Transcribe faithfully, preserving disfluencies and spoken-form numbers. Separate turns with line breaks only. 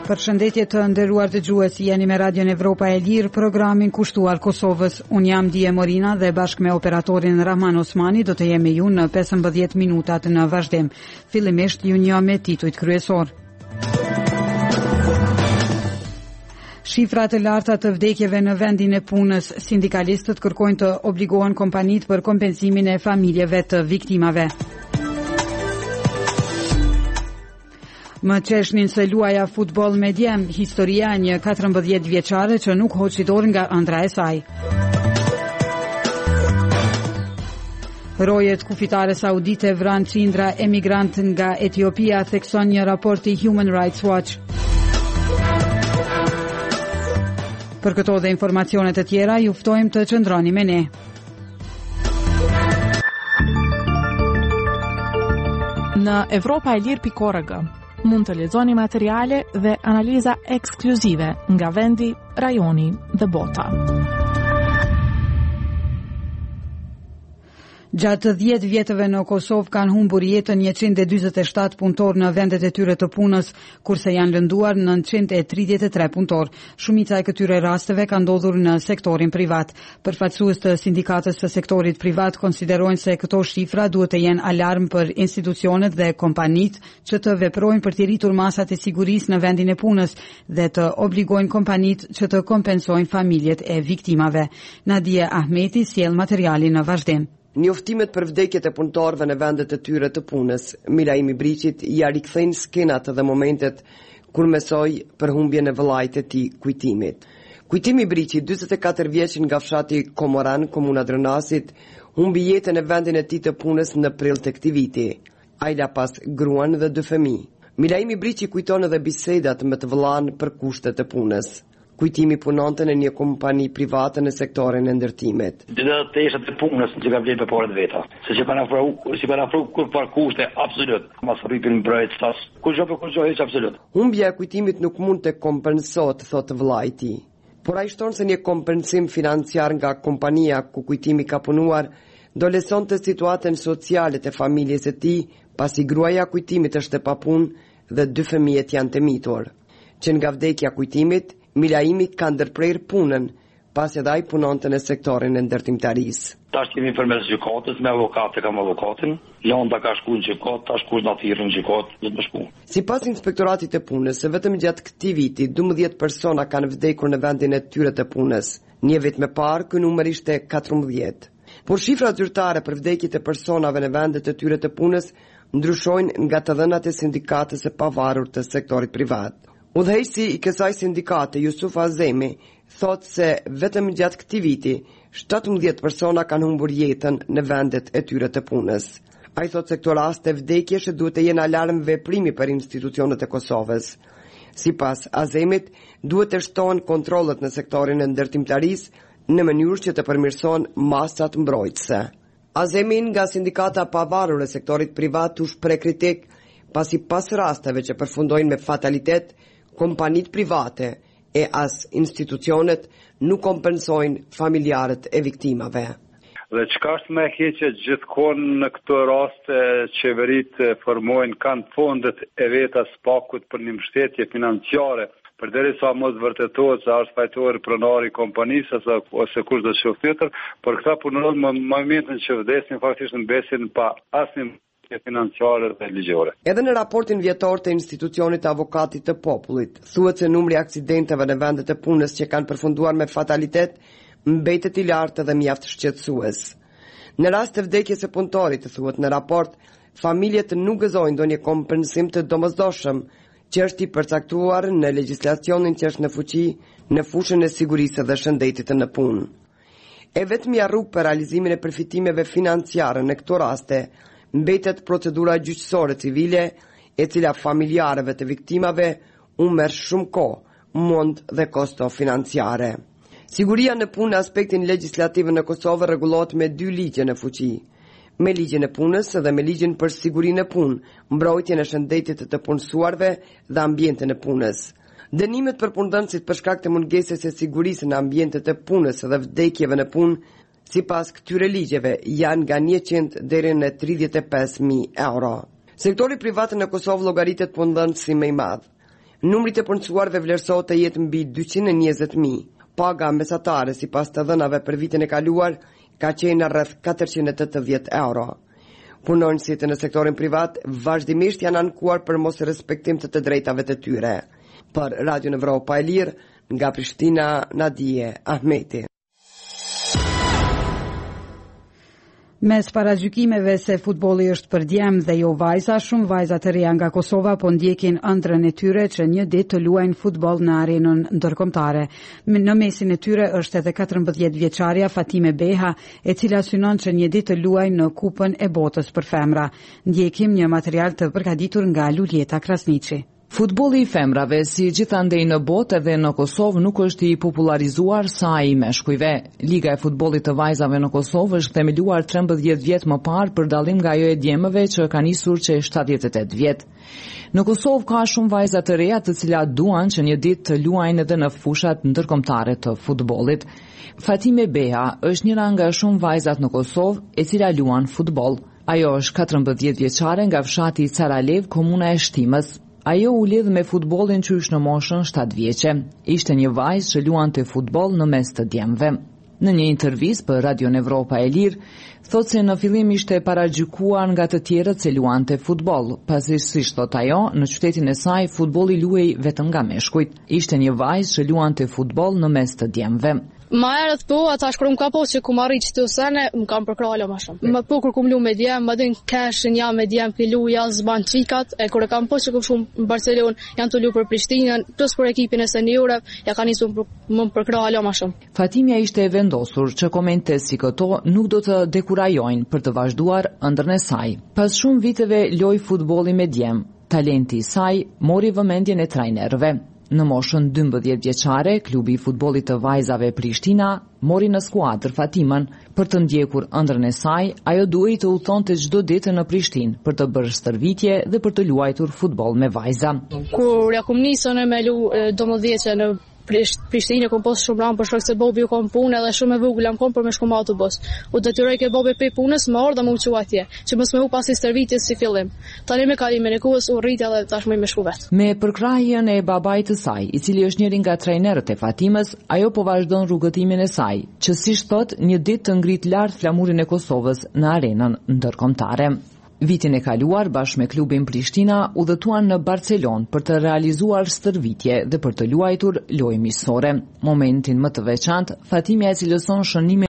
Përshëndetje të nderuar dëgjues, jeni me Radion Evropa e Lirë, programin kushtuar Kosovës. Unë jam Dije Morina dhe bashkë me operatorin Rahman Osmani do të jemi ju në pesëmbëdhjetë minutat në vazhdim. Fillimisht ju njoh me titujt kryesor. Shifrat e larta të vdekjeve në vendin e punës, sindikalistët kërkojnë të obligohen kompanitë për kompensimin e familjeve të viktimave. Më qeshnin se luaja futboll me djem, historia një katërmbëdhjetë vjeçare që nuk hoqi dorë nga ëndra e saj. Rojet kufitare saudite vran qindra emigrant nga Etiopia, thekson një raport i Human Rights Watch. Për këto dhe informacionet të tjera, ju ftojmë të qëndroni me ne.
Në Evropa e Lirë pikë org mund të lexoni materiale dhe analiza ekskluzive nga vendi, rajoni dhe bota.
Gjatë dhjetë vjetëve në Kosovë kanë humbur jetën njëqind e dyzet e shtatë punëtor në vendet e tyre të punës, kurse janë lënduar nëntëqind e tridhjetë e tre punëtor. Shumica e këtyre rasteve kanë ndodhur në sektorin privat. Përfaqësues të sindikatës së sektorit privat konsiderojnë se këto shifra duhet të jenë alarm për institucionet dhe kompanitë që të veprojnë për të rritur masat e sigurisë në vendin e punës dhe të obligojnë kompanitë që të kompensojnë familjet e viktimave. Nadia Ahmeti sjell materialin në vazhdim.
Njoftimet për vdekjet e punëtorëve në vendet e tyre të punës, Milaimi Briqit ja rikthejnë skenat dhe momentet kur mesoi për humbjen e vëllait e tij kujtimit. Kujtimi Briqit, dyzet e katër vjeç nga fshati Komoran, komuna Drënasit, humbi jetën në vendin e tij të punës në prill të këtij viti. Ai la pas gruan dhe dy fëmijë. Milaimi Briqi kujton edhe bisedat me të vëllain për kushtet e punës. Kujtimi punonte në një kompani private në sektorin e ndërtimit.
Dhe të eshat e punës që ka vlerë për parët veta, se që para afru, si para afru kur par kushte absolut, mas rripin mbrojt sas, kur gjo për kur gjo heq absolut.
Humbja e kujtimit nuk mund të kompensot, thotë vëllai i tij. Por ai shton se një kompensim financiar nga kompania ku kujtimi ka punuar do lesonte situatën sociale të familjes së tij, pasi gruaja kujtimit është e papunë dhe dy fëmijët janë të mitur. Që nga vdekja kujtimit, Milaimi ka ndërprer punën, pasi edhe ai punonte në sektorin e ndërtimtarisë.
Tash kemi përmes gjykatës, me avokat e kam avokatin, Jonda ka shku në gjykat, tash kush natirë në gjykat, do të më shku.
Sipas inspektoratit të punës, se vetëm gjatë këtij viti, dymbëdhjetë persona kanë vdekur në vendin e tyre të punës. Një vit më parë, ky numër ishte katërmbëdhjetë. Por shifrat zyrtare për vdekjet e personave në vendet e tyre të punës ndryshojnë nga të dhënat e sindikatës së pavarur të sektorit privat. Udhëheqësi i kësaj sindikate, Jusuf Azemi, thot se vetëm gjatë këtij viti, shtatëmbëdhjetë persona kanë humbur jetën në vendet e tyre të punës. Ai thot se këto raste vdekjesh duhet të jenë alarm veprimi për institucionet e Kosovës. Sipas Azemit, duhet të shtohen kontrollet në sektorin e ndërtimtarisë në mënyrë që të përmirësohen masat mbrojtëse. Azemi nga sindikata pavarur e sektorit privat u shpreh kritik pasi pas rasteve që përfundojnë me fatalitet, kompanitë private e as institucionet nuk kompensojnë familjarët e viktimave.
Dhe çka është më e keqe, gjithkohë në këto raste qeveritë formojnë kanë fondet e veta spakut për një mbështetje financiare, përderisa mos vërtetohet se është fajtor pronari i kompanisë ose ose kush do të shoh tjetër, por këta punonjë më momentin që vdesin faktikisht mbesin pa asnjë financiare dhe ligjore.
Edhe në raportin vjetor të institucionit të avokatit të popullit, thuhet se numri i aksidenteve në vendet e punës që kanë përfunduar me fatalitet mbetet i lartë dhe mjaft shqetësues. Në rast të vdekjes së punëtorit, thuhet në raport, familjet nuk gëzojnë ndonjë kompensim të domosdoshëm që është i përcaktuar në legjislacionin që është në fuqi në fushën e sigurisë dhe shëndetit në punë. E vetmja rrugë për realizimin e përfitimeve financiare në këto raste mbetet procedura gjyqësore civile, e cila familjarëve të viktimave u merr shumë kohë, mund dhe kosto financiare. Siguria në punë në aspektin legjislativ në Kosovë rregullohet me dy ligje në fuqi. Me ligjin e punës dhe me ligjin për sigurinë e punë, mbrojtjen e shëndetit të punësuarve dhe ambientin e punës. Dënimet për punëdhënësit për shkak të mungesës së sigurisë në ambientet e punës dhe vdekjeve në punë, sipas këtyre ligjeve, janë nga njëqind deri në tridhjetë e pesë mijë euro. Sektori privat në Kosovë llogaritet punëdhënës si më i madh. Numri të punësuarve vlerësohet të jetë mbi dyqind e njëzet mijë. Paga mesatare sipas të dhënave për vitin e kaluar ka qenë rreth katërqind e tetëdhjetë euro. Punonësit në sektorin privat vazhdimisht janë ankuar për mos respektim të të drejtave të tyre. Për Radio Evropa e Lirë, nga Prishtina, Nadije Ahmeti.
Mes paragjykimeve se futbolli është për djem dhe jo vajza, shumë vajza të reja nga Kosova po ndjekin ëndrrën e tyre që një ditë të luajnë futboll në arenën ndërkombëtare. Në mesin e tyre është edhe katërmbëdhjetë vjeçaria Fatime Beha, e cila synon që një ditë të luajnë në Kupën e Botës për femra. Ndjekim një material të përgatitur nga Luljeta Krasniqi.
Futbolli i femrave, si gjithandej në botë edhe në Kosovë, nuk është i popularizuar sa i meshkujve. Liga e futbollit të vajzave në Kosovë është themeluar trembëdhjetë vjet më parë për dallim nga ajo e djemëve që ka nisur që shtatëdhjetë e tetë vjet. Në Kosovë ka shumë vajza të reja të cilat duan që një ditë të luajnë edhe në fushat ndërkombëtare të futbollit. Fatime Beha është njëra nga shumë vajzat në Kosovë e cila luan futboll. Ajo është katërmbëdhjetë vjeçare nga fshati Caralev, komuna e Shtimës. Ajo u lidh me futbollin qysh në moshën shtatë vjeçe. Ishte një vajzë që luante futboll në mes të djemve. Në një intervistë për Radio Evropa e Lirë, thotë se në fillim ishte paragjykuar nga të tjerët se luante futboll, pasi siç thot ajo, në qytetin e saj futbolli luhej vetëm nga meshkujt. Ishte një vajzë që luante futboll në mes të djemve.
Ma erët po, ata shkru më ka po që ku ma rritë që të sene, më kam përkralo ma shumë. Më po kër ku më lu me djem, më dojnë keshin ja me djem pilu, ja zban qikat, e kër e kam po që ku shumë në Barcelon, janë të lu për Prishtinën, plus për ekipin e seniorëve, ja ka nisu më përkralo ma shumë.
Fatimja ishte e vendosur që komente si këto nuk do të dekurajojnë për të vazhduar ëndrrën e saj. Pas shumë viteve loj futbolli me djem, talenti i saj mori vëmendjen e trajnerëve. Në moshën dymbëdhjetë vjeçare, klubi i futbollit të vajzave Prishtina mori në skuadër Fatimën. Për të ndjekur ëndrrën e saj, ajo duhej të udhtonte çdo ditë në Prishtinë për të bërë stërvitje dhe për të luajtur futboll me vajza.
Kur ja kum nisën me lu dodhjetë në Prishtinë kom pas shumë ram për shkak se bobi u kom punë edhe shumë e vogël jam kom për me shku me autobus. U detyroj ke bobi pe punës më ardha më u çu atje, që mos më u pasi stërvitjes si fillim. Tani me kalimin e kohës u rrit edhe tashmë më shku vet.
Me përkrahjen e babait të saj, i cili është njëri nga trajnerët e Fatimës, ajo po vazhdon rrugëtimin e saj, që siç thot, një ditë të ngrit lart flamurin e Kosovës në arenën ndërkombëtare. Vitin e kaluar, bashkë me klubin Prishtina, udhëtuan në Barcelon për të realizuar stërvitje dhe për të luajtur lojë miqësore. Momentin më të veçantë, Fatimja e cilëson shënimin